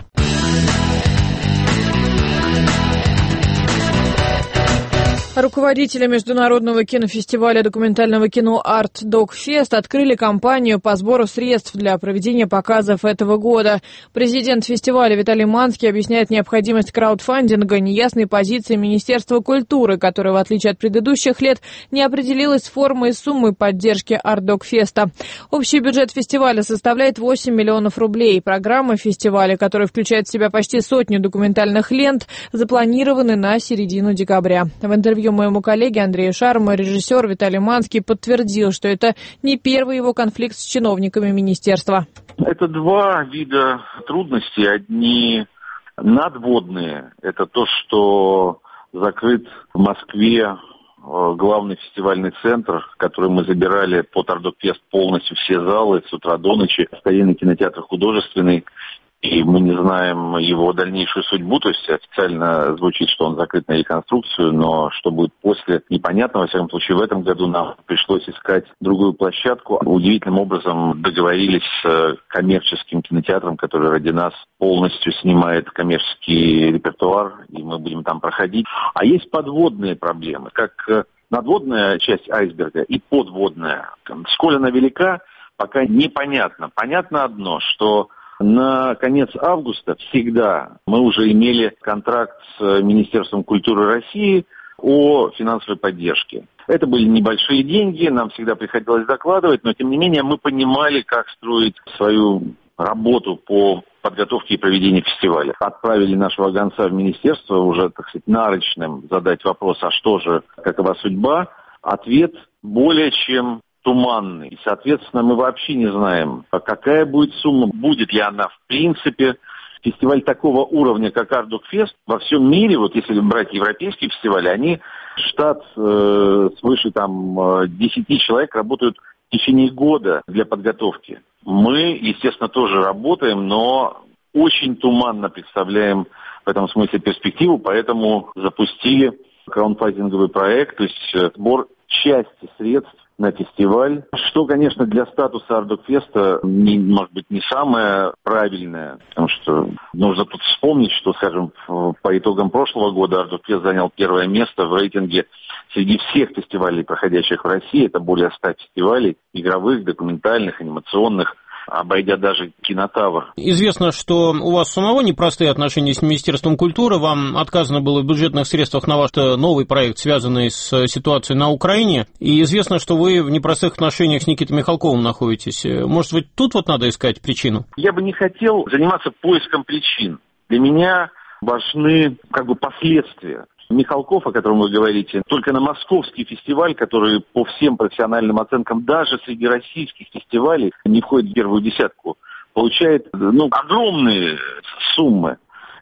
Speaker 1: Руководители международного кинофестиваля документального кино Art Doc Fest открыли кампанию по сбору средств для проведения показов этого года. Президент фестиваля Виталий Манский объясняет необходимость краудфандинга неясной позиции Министерства культуры, которое, в отличие от предыдущих лет, не определилось с формой и суммой поддержки Art Doc Fest. Общий бюджет фестиваля составляет восемь миллионов рублей. Программы фестиваля, которая включает в себя почти сотню документальных лент, запланированы на середину декабря. В интервью моему коллеге Андрею Шарму режиссер Виталий Манский подтвердил, что это не первый его конфликт с чиновниками министерства.
Speaker 17: Это два вида трудностей. Одни надводные. Это то, что закрыт в Москве главный фестивальный центр, который мы забирали под Art Doc Fest полностью все залы с утра до ночи. Старинный кинотеатр художественный. И мы не знаем его дальнейшую судьбу, то есть официально звучит, что он закрыт на реконструкцию, но что будет после, непонятно. Во всяком случае, в этом году нам пришлось искать другую площадку. Удивительным образом договорились с коммерческим кинотеатром, который ради нас полностью снимает коммерческий репертуар, и мы будем там проходить. А есть подводные проблемы, как надводная часть айсберга и подводная. Сколь она велика, пока непонятно. Понятно одно, что на конец августа всегда мы уже имели контракт с Министерством культуры России о финансовой поддержке. Это были небольшие деньги, нам всегда приходилось докладывать, но тем не менее мы понимали, как строить свою работу по подготовке и проведению фестиваля. Отправили нашего гонца в министерство уже, так сказать, нарочным задать вопрос, а что же, какова судьба? Ответ более чем туманный. И, соответственно, мы вообще не знаем, какая будет сумма, будет ли она в принципе. Фестиваль такого уровня, как Art Doc Fest, во всем мире, вот если брать европейские фестивали, они, штат э, свыше там десяти человек работают в течение года для подготовки. Мы, естественно, тоже работаем, но очень туманно представляем в этом смысле перспективу, поэтому запустили краудфандинговый проект, то есть сбор части средств на фестиваль, что, конечно, для статуса Art Doc Fest не, может быть, не самое правильное, потому что нужно тут вспомнить, что, скажем, по итогам прошлого года Art Doc Fest занял первое место в рейтинге среди всех фестивалей, проходящих в России. Это более ста фестивалей, игровых, документальных, анимационных, обойдя даже Кинотавр.
Speaker 18: Известно, что у вас самого непростые отношения с Министерством культуры. Вам отказано было в бюджетных средствах на ваш новый проект, связанный с ситуацией на Украине. И известно, что вы в непростых отношениях с Никитой Михалковым находитесь. Может быть, тут вот надо искать причину?
Speaker 17: Я бы не хотел заниматься поиском причин. Для меня важны как бы последствия. Михалков, о котором вы говорите, только на московский фестиваль, который по всем профессиональным оценкам даже среди российских фестивалей не входит в первую десятку, получает ну, огромные суммы.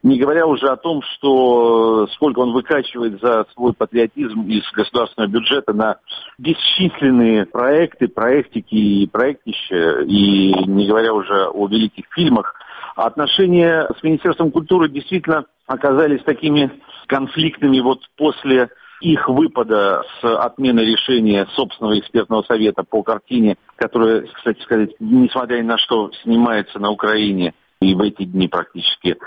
Speaker 17: Не говоря уже о том, что сколько он выкачивает за свой патриотизм из государственного бюджета на бесчисленные проекты, проектики и проектища, и не говоря уже о великих фильмах. Отношения с Министерством культуры действительно оказались такими конфликтными вот после их выпада с отмены решения собственного экспертного совета по картине, которая, кстати сказать, несмотря ни на что, снимается на Украине и в эти дни практически.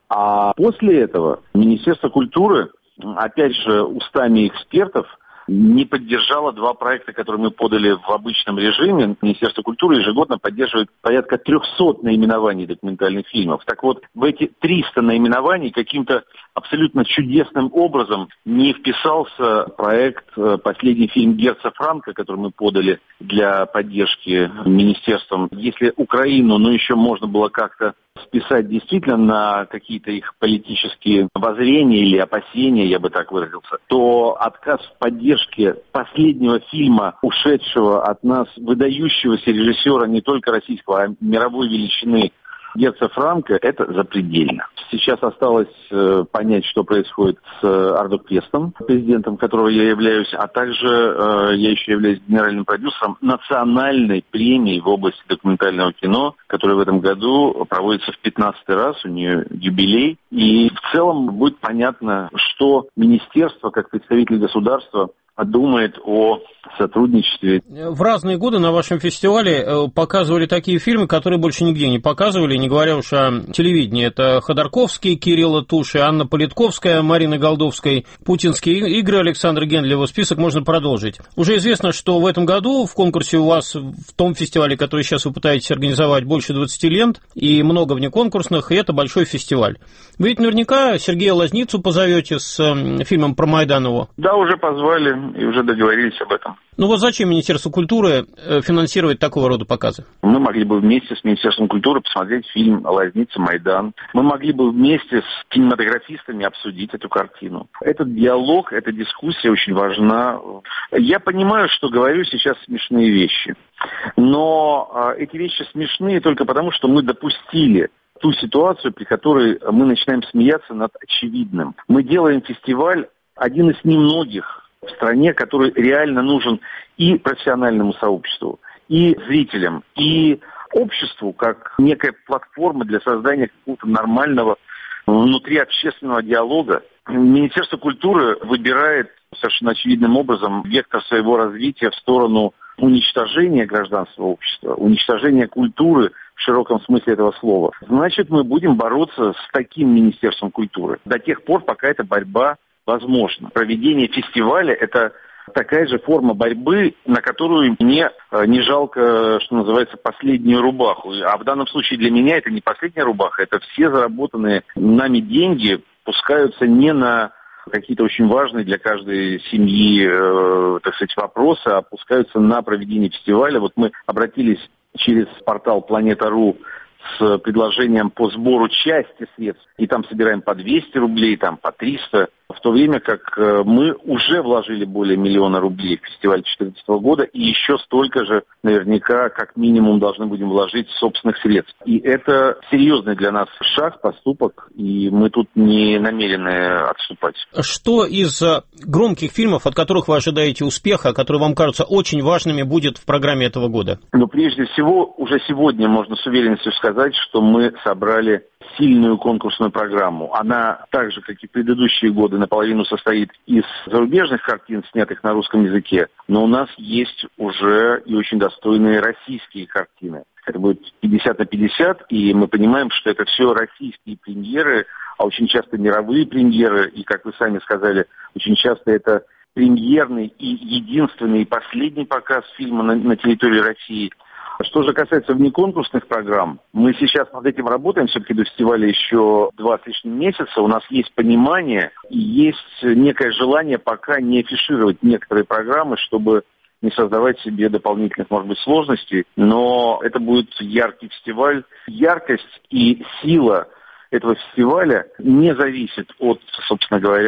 Speaker 17: А после этого Министерство культуры, опять же, устами экспертов, не поддержало два проекта, которые мы подали в обычном режиме. Министерство культуры ежегодно поддерживает порядка трехсот наименований документальных фильмов. Так вот, в эти триста наименований каким-то абсолютно чудесным образом не вписался проект, последний фильм Герца Франка, который мы подали для поддержки министерством. Если Украину, ну, еще можно было как-то списать действительно на какие-то их политические воззрения или опасения, я бы так выразился, то отказ в поддержке последнего фильма, ушедшего от нас выдающегося режиссера не только российского, а мировой величины Герца Франка, это запредельно. Сейчас осталось э, понять, что происходит с э, Ардоквестом, президентом которого я являюсь, а также э, я еще являюсь генеральным продюсером национальной премии в области документального кино, которая в этом году проводится в пятнадцатый раз, у нее юбилей. И в целом будет понятно, что министерство, как представитель государства, думает о сотрудничестве.
Speaker 18: В разные годы на вашем фестивале показывали такие фильмы, которые больше нигде не показывали, не говоря уж о телевидении. Это Ходорковский, Кирилла Туши, Анна Политковская, Марина Голдовской, путинские игры Александра Гендлева. Список можно продолжить. Уже известно, что в этом году в конкурсе у вас, в том фестивале, который сейчас вы пытаетесь организовать, больше двадцати лент и много внеконкурсных, и это большой фестиваль. Вы ведь наверняка Сергея Лазницу позовете с фильмом про Майданову.
Speaker 17: Да, уже позвали и уже договорились об этом.
Speaker 18: Ну вот зачем Министерству культуры финансировать такого рода показы?
Speaker 17: Мы могли бы вместе с Министерством культуры посмотреть фильм «Лазница. Майдан». Мы могли бы вместе с кинематографистами обсудить эту картину. Этот диалог, эта дискуссия очень важна. Я понимаю, что говорю сейчас смешные вещи, но эти вещи смешные только потому, что мы допустили ту ситуацию, при которой мы начинаем смеяться над очевидным. Мы делаем фестиваль, один из немногих в стране, который реально нужен и профессиональному сообществу, и зрителям, и обществу, как некая платформа для создания какого-то нормального внутриобщественного диалога. Министерство культуры выбирает совершенно очевидным образом вектор своего развития в сторону уничтожения гражданского общества, уничтожения культуры в широком смысле этого слова. Значит, мы будем бороться с таким Министерством культуры до тех пор, пока эта борьба возможно. Проведение фестиваля – это такая же форма борьбы, на которую мне не жалко, что называется, последнюю рубаху. А в данном случае для меня это не последняя рубаха, это все заработанные нами деньги пускаются не на какие-то очень важные для каждой семьи, э, так сказать, вопросы, а пускаются на проведение фестиваля. Вот мы обратились через портал Планета.ру с предложением по сбору части средств, и там собираем по двести рублей, там по триста, в то время как мы уже вложили более миллиона рублей в фестиваль две тысячи четырнадцатого года, и еще столько же наверняка как минимум должны будем вложить собственных средств. И это серьезный для нас шаг, поступок, и мы тут не намерены отступать.
Speaker 18: Что из громких фильмов, от которых вы ожидаете успеха, которые вам кажутся очень важными, будет в программе этого года?
Speaker 17: Ну, прежде всего, уже сегодня можно с уверенностью сказать, что мы собрали сильную конкурсную программу. Она, так же, как и предыдущие годы, наполовину состоит из зарубежных картин, снятых на русском языке, но у нас есть уже и очень достойные российские картины. Это будет пятьдесят на пятьдесят, и мы понимаем, что это все российские премьеры, а очень часто мировые премьеры, и, как вы сами сказали, очень часто это премьерный и единственный и последний показ фильма на, на территории России. Что же касается внеконкурсных программ, мы сейчас над этим работаем, все-таки до фестиваля еще два с лишним месяца, у нас есть понимание и есть некое желание пока не афишировать некоторые программы, чтобы не создавать себе дополнительных, может быть, сложностей, но это будет яркий фестиваль. Яркость и сила этого фестиваля не зависит от, собственно говоря,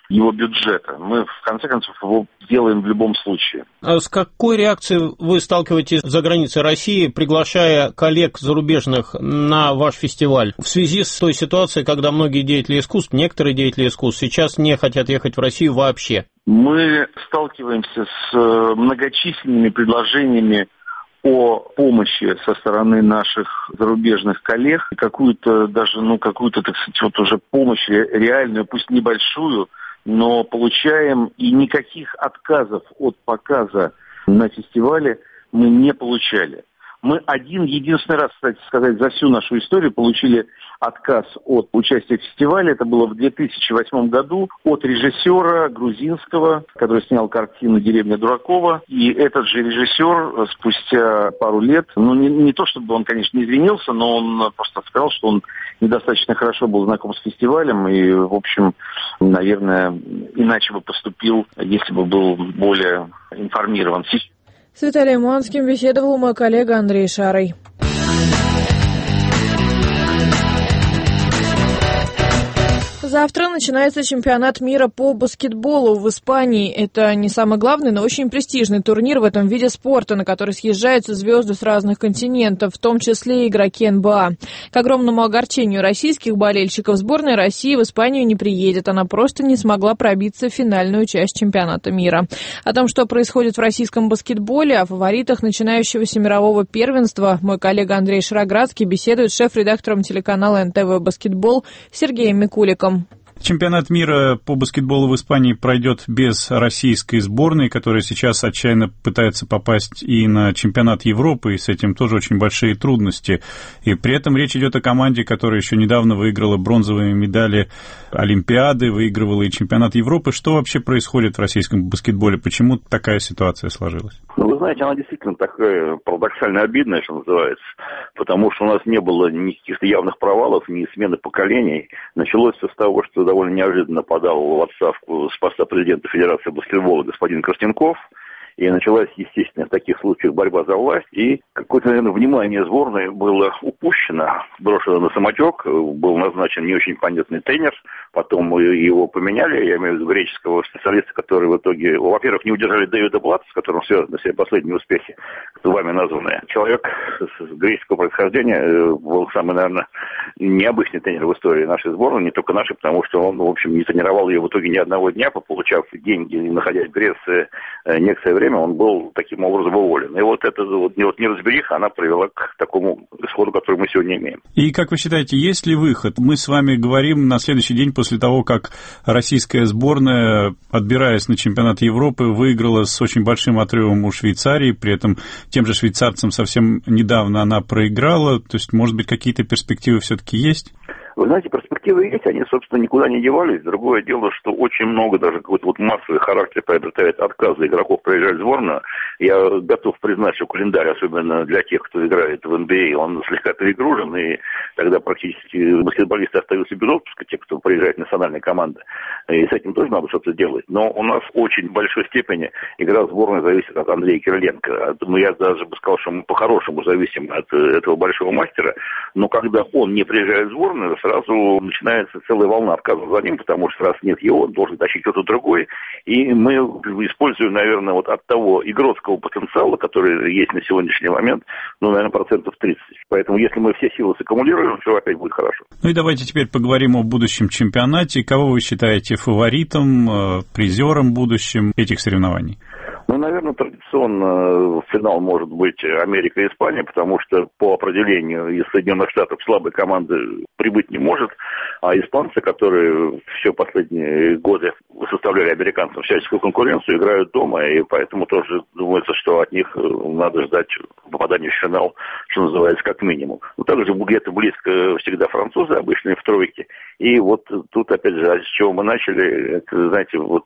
Speaker 17: его бюджета. Мы, в конце концов, его делаем в любом случае.
Speaker 18: А с какой реакцией вы сталкиваетесь за границей России, приглашая коллег зарубежных на ваш фестиваль в связи с той ситуацией, когда многие деятели искусств, некоторые деятели искусств сейчас не хотят ехать в Россию вообще?
Speaker 17: Мы сталкиваемся с многочисленными предложениями о помощи со стороны наших зарубежных коллег, какую-то даже, ну, какую-то, так сказать, вот уже помощь реальную, пусть небольшую, но получаем, и никаких отказов от показа на фестивале мы не получали. Мы один единственный раз, кстати сказать, за всю нашу историю получили отказ от участия в фестивале. Это было в две тысячи восьмом году от режиссера грузинского, который снял картину «Деревня Дуракова». И этот же режиссер спустя пару лет, ну не, не то чтобы он, конечно, не извинился, но он просто сказал, что он недостаточно хорошо был знаком с фестивалем и, в общем, наверное, иначе бы поступил, если бы был более информирован.
Speaker 1: С Виталием Манским беседовал мой коллега Андрей Шарый. Завтра начинается чемпионат мира по баскетболу в Испании. Это не самый главный, но очень престижный турнир в этом виде спорта, на который съезжаются звезды с разных континентов, в том числе и игроки эн бэ а. К огромному огорчению российских болельщиков, сборная России в Испанию не приедет. Она просто не смогла пробиться в финальную часть чемпионата мира. О том, что происходит в российском баскетболе, о фаворитах начинающегося мирового первенства, мой коллега Андрей Шароградский беседует с шеф-редактором телеканала эн тэ вэ «Баскетбол» Сергеем Микуликом.
Speaker 10: Чемпионат мира по баскетболу в Испании пройдет без российской сборной, которая сейчас отчаянно пытается попасть и на чемпионат Европы, и с этим тоже очень большие трудности. И при этом речь идет о команде, которая еще недавно выиграла бронзовые медали Олимпиады, выигрывала и чемпионат Европы. Что вообще происходит в российском баскетболе? Почему такая ситуация сложилась?
Speaker 17: Ну, вы знаете, она действительно такая парадоксально обидная, что называется, потому что у нас не было ни каких-то явных провалов, ни смены поколений. Началось все с того, что довольно неожиданно подал в отставку с поста президента Федерации баскетбола господин Крастенков. И началась, естественно, в таких случаях борьба за власть. И какое-то, наверное, внимание сборной было упущено, брошено на самотек. Был назначен не очень понятный тренер. Потом его поменяли, я имею в виду греческого специалиста, который в итоге, во-первых, не удержали Дэвида Блатта, с которым связаны все последние успехи, вами названные. Человек с греческого происхождения был самый, наверное, необычный тренер в истории нашей сборной, не только нашей, потому что он, в общем, не тренировал ее в итоге ни одного дня, получав деньги, находясь в Греции некоторое время, он был таким образом уволен. И вот эта вот, вот неразбериха, она привела к такому исходу, который мы сегодня имеем.
Speaker 10: И как вы считаете, есть ли выход? Мы с вами говорим на следующий день после того, как российская сборная, отбираясь на чемпионат Европы, выиграла с очень большим отрывом у Швейцарии, при этом тем же швейцарцам совсем недавно она проиграла. То есть, может быть, какие-то перспективы все-таки есть?
Speaker 17: Вы знаете, перспективы есть, они, собственно, никуда не девались. Другое дело, что очень много даже какой-то вот массовый характер приобретает отказы игроков приезжать в сборную. Я готов признать, что календарь, особенно для тех, кто играет в эн би эй, он слегка перегружен, и тогда практически баскетболисты остаются без отпуска, те, кто приезжает в национальные команды. И с этим тоже надо что-то делать. Но у нас в очень большой степени игра в сборной зависит от Андрея Кириленко. Ну, я даже бы сказал, что мы по-хорошему зависим от этого большого мастера. Но когда он не приезжает в сборную, сразу начинается целая волна отказов за ним, потому что раз нет его, он должен тащить кто-то другой. И мы используем, наверное, вот от того игротского потенциала, который есть на сегодняшний момент, ну, наверное, процентов тридцать. Поэтому если мы все силы саккумулируем, все опять будет хорошо.
Speaker 10: Ну и давайте теперь поговорим о будущем чемпионате. Кого вы считаете фаворитом, призером будущим этих соревнований?
Speaker 17: Ну, наверное, традиционно финал может быть Америка и Испания, потому что по определению из Соединенных Штатов слабой команды прибыть не может, а испанцы, которые все последние годы составляли американцам всяческую конкуренцию, играют дома, и поэтому тоже думается, что от них надо ждать попадания в финал, что называется, как минимум. Но также где-то близко всегда французы, обычные в тройке. И вот тут, опять же, с чего мы начали, это, знаете, вот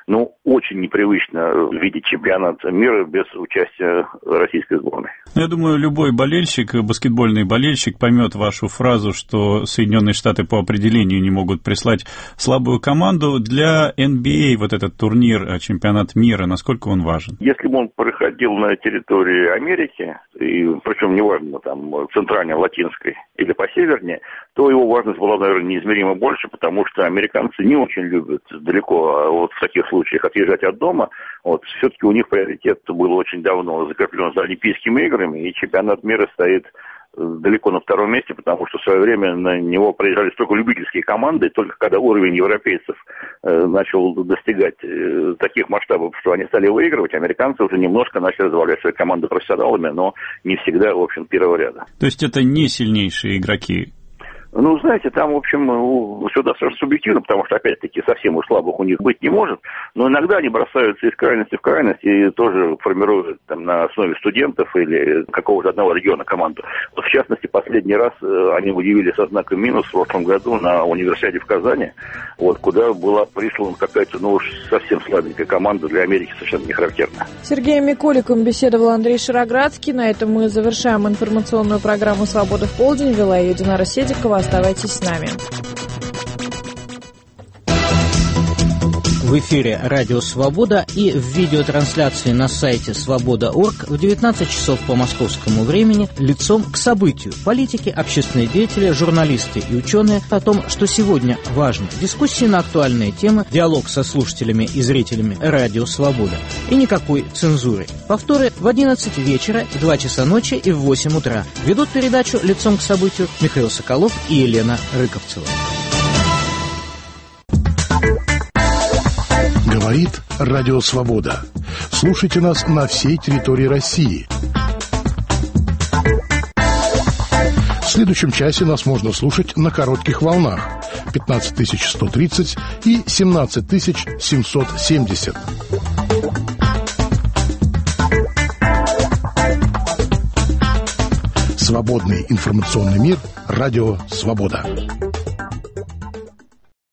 Speaker 17: ну, очень непривычно видеть чемпионат мира без участия российской сборной.
Speaker 10: Я думаю, любой болельщик, баскетбольный болельщик поймет вашу фразу, что Соединенные Штаты по определению не могут прислать слабую команду. Для эн би эй вот этот турнир, чемпионат мира, насколько он важен?
Speaker 17: Если бы он проходил на территории Америки, и, причем неважно, там, центральной, латинской или посевернее, то его важность была, наверное, неизмеримо больше, потому что американцы не очень любят далеко вот в таких случаях отъезжать от дома. Вот, все-таки у них приоритет был очень давно закреплен за Олимпийскими играми, и чемпионат мира стоит далеко на втором месте, потому что в свое время на него приезжали только любительские команды, и только когда уровень европейцев э, начал достигать э, таких масштабов, что они стали выигрывать, американцы уже немножко начали забавлять свои команды профессионалами, но не всегда, в общем, первого ряда.
Speaker 10: То есть это не сильнейшие игроки?
Speaker 17: Ну, знаете, там, в общем, все достаточно субъективно, потому что, опять-таки, совсем уж слабых у них быть не может, но иногда они бросаются из крайности в крайность и тоже формируют там на основе студентов или какого-то одного региона команду. Вот, в частности, последний раз они удивили со знаком минус в прошлом году на университете в Казани, вот, куда была прислана какая-то, ну, уж совсем слабенькая команда, для Америки совершенно не характерная.
Speaker 1: С Сергеем Микуликом беседовал Андрей Шароградский. На этом мы завершаем информационную программу «Свобода в полдень». Вела ее Динара Седикова. Оставайтесь с нами.
Speaker 19: В эфире «Радио Свобода» и в видеотрансляции на сайте свобода точка орг в девятнадцать часов по московскому времени лицом к событию. Политики, общественные деятели, журналисты и ученые о том, что сегодня важно. Дискуссии на актуальные темы, диалог со слушателями и зрителями «Радио Свобода». И никакой цензуры. Повторы в одиннадцать вечера, в два часа ночи и в восемь утра. Ведут передачу «Лицом к событию» Михаил Соколов и Елена Рыковцева.
Speaker 20: Говорит Радио Свобода. Слушайте нас на всей территории России. В следующем часе нас можно слушать на коротких волнах пятнадцать тысяч сто тридцать и семнадцать тысяч семьсот семьдесят. Свободный информационный мир. Радио Свобода.